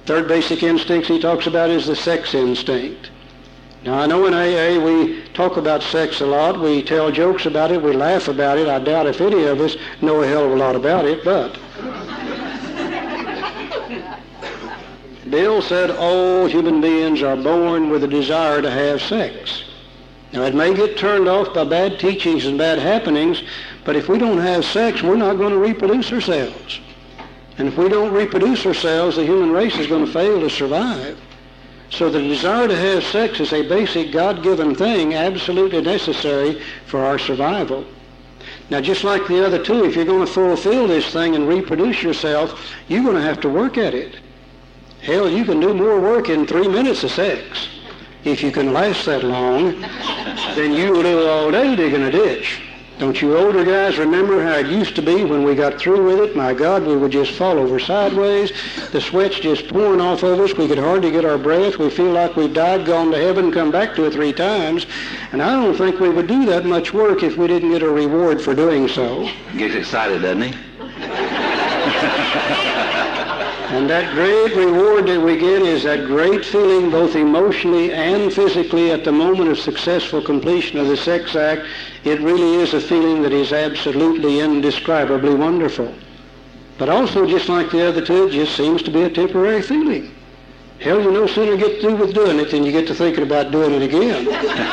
Third basic instinct he talks about is the sex instinct. Now, I know in AA we talk about sex a lot. We tell jokes about it. We laugh about it. I doubt if any of us know a hell of a lot about it, but Bill said all human beings are born with a desire to have sex. Now, it may get turned off by bad teachings and bad happenings, but if we don't have sex, we're not going to reproduce ourselves. And if we don't reproduce ourselves, the human race is going to fail to survive. So the desire to have sex is a basic God-given thing, absolutely necessary for our survival. Now, just like the other two, if you're going to fulfill this thing and reproduce yourself, you're going to have to work at it. Hell, you can do more work in 3 minutes of sex. If you can last that long, then you will do all day digging a ditch. Don't you older guys remember how it used to be when we got through with it? My God, we would just fall over sideways. The sweat's just pouring off of us. We could hardly get our breath. We feel like we've died, gone to heaven, come back to it 3 times. And I don't think we would do that much work if we didn't get a reward for doing so. Gets excited, doesn't he? And that great reward that we get is that great feeling both emotionally and physically at the moment of successful completion of the sex act. It really is a feeling that is absolutely indescribably wonderful. But also, just like the other two, it just seems to be a temporary feeling. Hell, you no sooner get through with doing it than you get to thinking about doing it again.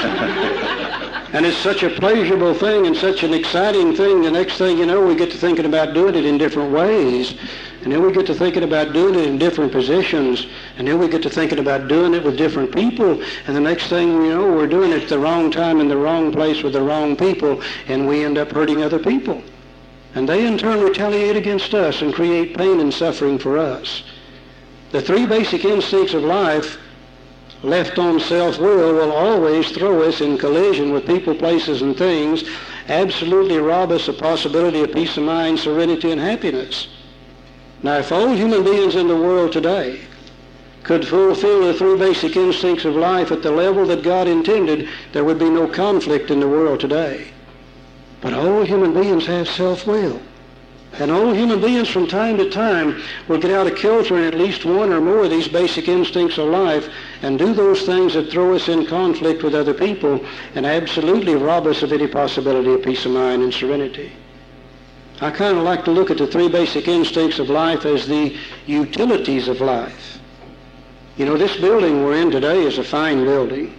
And it's such a pleasurable thing and such an exciting thing, the next thing you know, we get to thinking about doing it in different ways. And then we get to thinking about doing it in different positions. And then we get to thinking about doing it with different people. And the next thing we know, we're doing it at the wrong time in the wrong place with the wrong people. And we end up hurting other people. And they in turn retaliate against us and create pain and suffering for us. The 3 basic instincts of life, left on self-will, will always throw us in collision with people, places, and things, absolutely rob us of possibility of peace of mind, serenity, and happiness. Now, if all human beings in the world today could fulfill the 3 basic instincts of life at the level that God intended, there would be no conflict in the world today. But all human beings have self-will. And all human beings from time to time will get out of kilter in at least one or more of these basic instincts of life and do those things that throw us in conflict with other people and absolutely rob us of any possibility of peace of mind and serenity. I kind of like to look at the 3 basic instincts of life as the utilities of life. You know, this building we're in today is a fine building.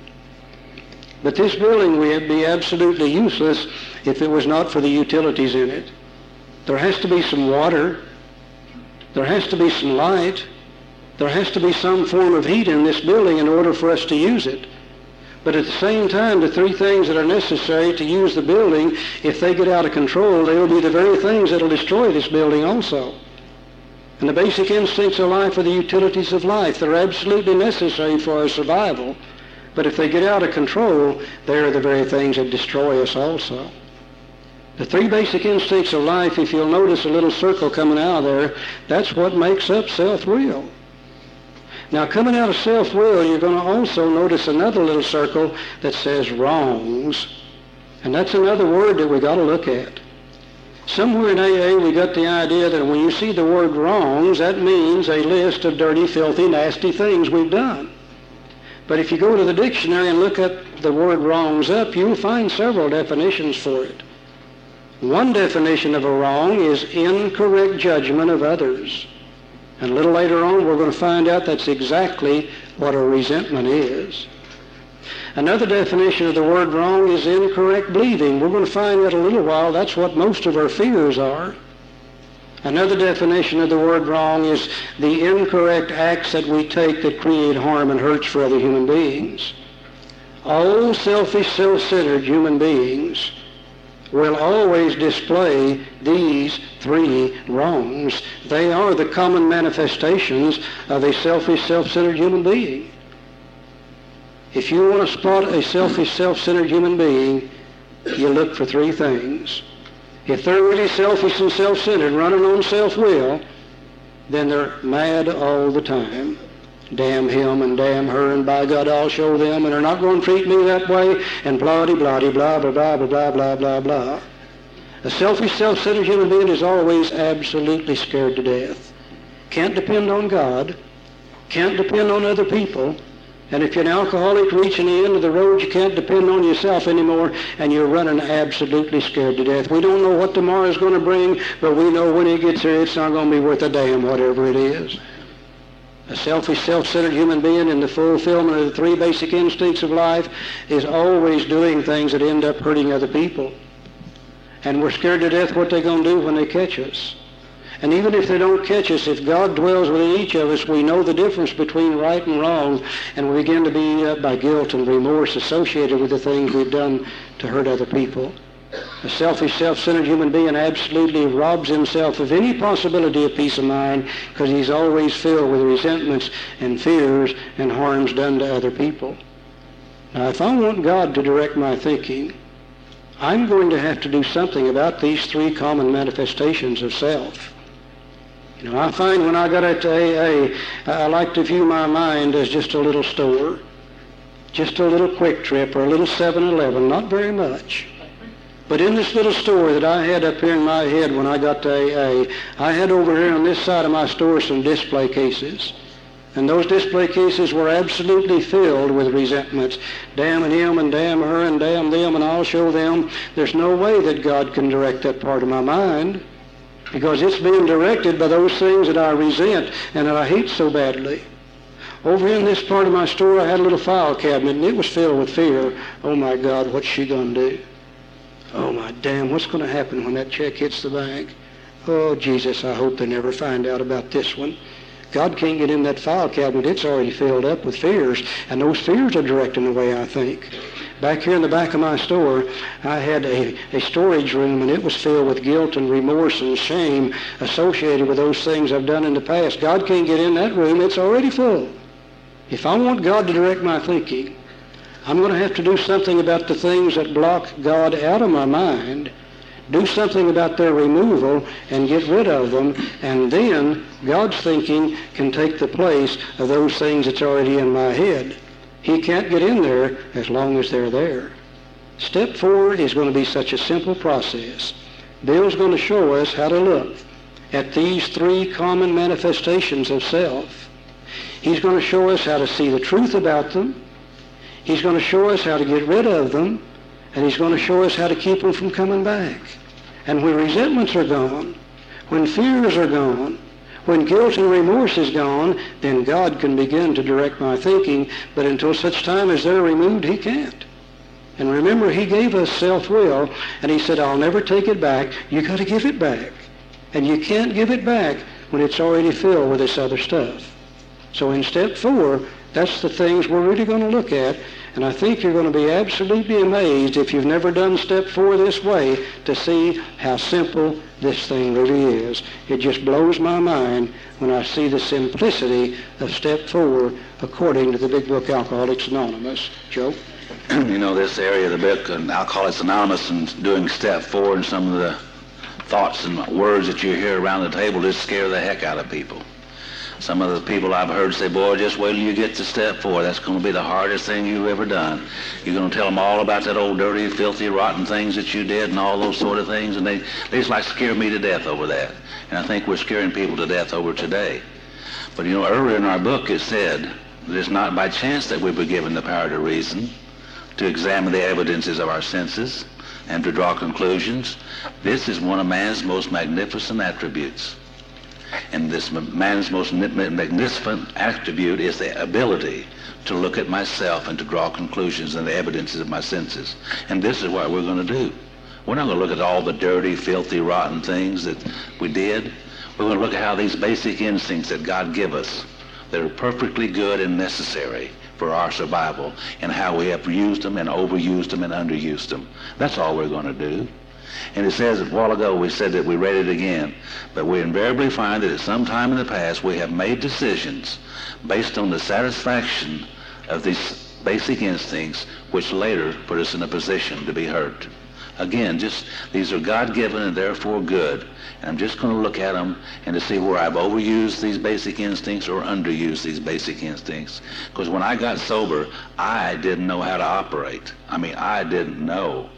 But this building would be absolutely useless if it was not for the utilities in it. There has to be some water. There has to be some light. There has to be some form of heat in this building in order for us to use it. But at the same time, the 3 things that are necessary to use the building, if they get out of control, they will be the very things that will destroy this building also. And the basic instincts of life are the utilities of life. They're absolutely necessary for our survival. But if they get out of control, they are the very things that destroy us also. The 3 basic instincts of life, if you'll notice a little circle coming out of there, that's what makes up self-will. Now, coming out of self-will, you're going to also notice another little circle that says wrongs. And that's another word that we got to look at. Somewhere in AA, we got the idea that when you see the word wrongs, that means a list of dirty, filthy, nasty things we've done. But if you go to the dictionary and look at the word wrongs up, you'll find several definitions for it. One definition of a wrong is incorrect judgment of others. And a little later on, we're going to find out that's exactly what a resentment is. Another definition of the word wrong is incorrect believing. We're going to find out in a little while that's what most of our fears are. Another definition of the word wrong is the incorrect acts that we take that create harm and hurts for other human beings. All selfish, self-centered human beings will always display these 3 wrongs. They are the common manifestations of a selfish, self-centered human being. If you want to spot a selfish, self-centered human being, you look for 3 things. If they're really selfish and self-centered, running on self-will, then they're mad all the time. Damn him and damn her, and by God I'll show them, and they're not going to treat me that way, and blah-de-blah-de, blah, blah, blah, blah, blah, blah, blah, blah. A selfish, self-centered human being is always absolutely scared to death. Can't depend on God, Can't depend on other people. And if you're an alcoholic reaching the end of the road, you can't depend on yourself anymore, and you're running absolutely scared to death. We don't know what tomorrow is going to bring, but we know when it gets here, it's not going to be worth a damn, whatever it is. A selfish, self-centered human being in the fulfillment of the three basic instincts of life is always doing things that end up hurting other people. And we're scared to death what they're going to do when they catch us. And even if they don't catch us, if God dwells within each of us, we know the difference between right and wrong, and we begin to be by guilt and remorse associated with the things we've done to hurt other people. A selfish, self-centered human being absolutely robs himself of any possibility of peace of mind because he's always filled with resentments and fears and harms done to other people. Now, if I want God to direct my thinking, I'm going to have to do something about these three common manifestations of self. You know, I find when I got into AA, I like to view my mind as just a little store, just a little Quick Trip or a little 7-Eleven, not very much. But in this little store that I had up here in my head when I got to AA, I had over here on this side of my store some display cases. And those display cases were absolutely filled with resentments. Damn him and damn her and damn them and I'll show them. There's no way that God can direct that part of my mind, because it's being directed by those things that I resent and that I hate so badly. Over in this part of my store, I had a little file cabinet, and it was filled with fear. Oh, my God, what's she going to do? Oh, my damn, what's going to happen when that check hits the bank? Oh, Jesus, I hope they never find out about this one. God can't get in that file cabinet. It's already filled up with fears, and those fears are directing the way I think. Back here in the back of my store, I had a storage room, and it was filled with guilt and remorse and shame associated with those things I've done in the past. God can't get in that room. It's already full. If I want God to direct my thinking, I'm going to have to do something about the things that block God out of my mind, do something about their removal and get rid of them, and then God's thinking can take the place of those things that's already in my head. He can't get in there as long as they're there. Step 4 is going to be such a simple process. Bill's going to show us how to look at these three common manifestations of self. He's going to show us how to see the truth about them. He's going to show us how to get rid of them. And he's going to show us how to keep them from coming back. And when resentments are gone, when fears are gone, when guilt and remorse is gone, then God can begin to direct my thinking. But until such time as they're removed, he can't. And remember, he gave us self-will, and he said, I'll never take it back. You got to give it back. And you can't give it back when it's already filled with this other stuff. So in step 4, that's the things we're really going to look at. And I think you're going to be absolutely amazed if you've never done step 4 this way to see how simple this thing really is. It just blows my mind when I see the simplicity of step 4 according to the big book Alcoholics Anonymous. Joe? You know, this area of the book, Alcoholics Anonymous, and doing step 4 and some of the thoughts and words that you hear around the table just scare the heck out of people. Some of the people I've heard say, boy, just wait till you get to step 4. That's going to be the hardest thing you've ever done. You're going to tell them all about that old dirty, filthy, rotten things that you did and all those sort of things, and they just like scare me to death over that. And I think we're scaring people to death over today. But you know, earlier in our book it said that it's not by chance that we were given the power to reason, to examine the evidences of our senses, and to draw conclusions. This is one of man's most magnificent attributes. And this man's most magnificent attribute is the ability to look at myself and to draw conclusions and the evidences of my senses. And this is what we're going to do. We're not going to look at all the dirty, filthy, rotten things that we did. We're going to look at how these basic instincts that God give us, that are perfectly good and necessary for our survival, and how we have used them and overused them and underused them. That's all we're going to do. And it says, a while ago we said that we read it again, but we invariably find that at some time in the past we have made decisions based on the satisfaction of these basic instincts, which later put us in a position to be hurt. Again, just these are God-given and therefore good. And I'm just going to look at them and to see where I've overused these basic instincts or underused these basic instincts. Because when I got sober, I didn't know how to operate. I didn't know.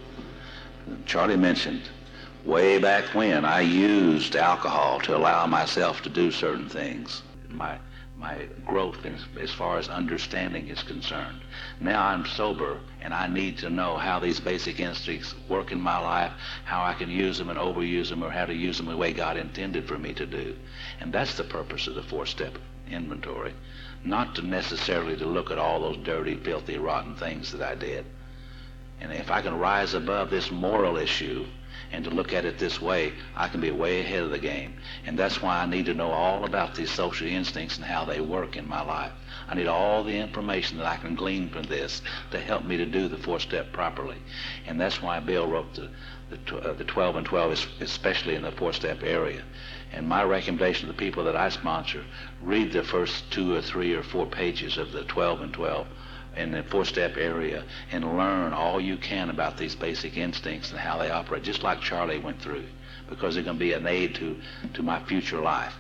Charlie mentioned way back when I used alcohol to allow myself to do certain things. My my growth as far as understanding is concerned. Now I'm sober, and I need to know how these basic instincts work in my life, how I can use them and overuse them, or how to use them the way God intended for me to do. And that's the purpose of the four-step inventory, not to necessarily to look at all those dirty, filthy, rotten things that I did. And if I can rise above this moral issue and to look at it this way, I can be way ahead of the game. And that's why I need to know all about these social instincts and how they work in my life. I need all the information that I can glean from this to help me to do the four-step properly. And that's why Bill wrote the 12 and 12, especially in the four-step area. And my recommendation to the people that I sponsor, read the first 2 or 3 or 4 pages of the 12 and 12 in the four-step area and learn all you can about these basic instincts and how they operate, just like Charlie went through, because they're going to be an aid to my future life.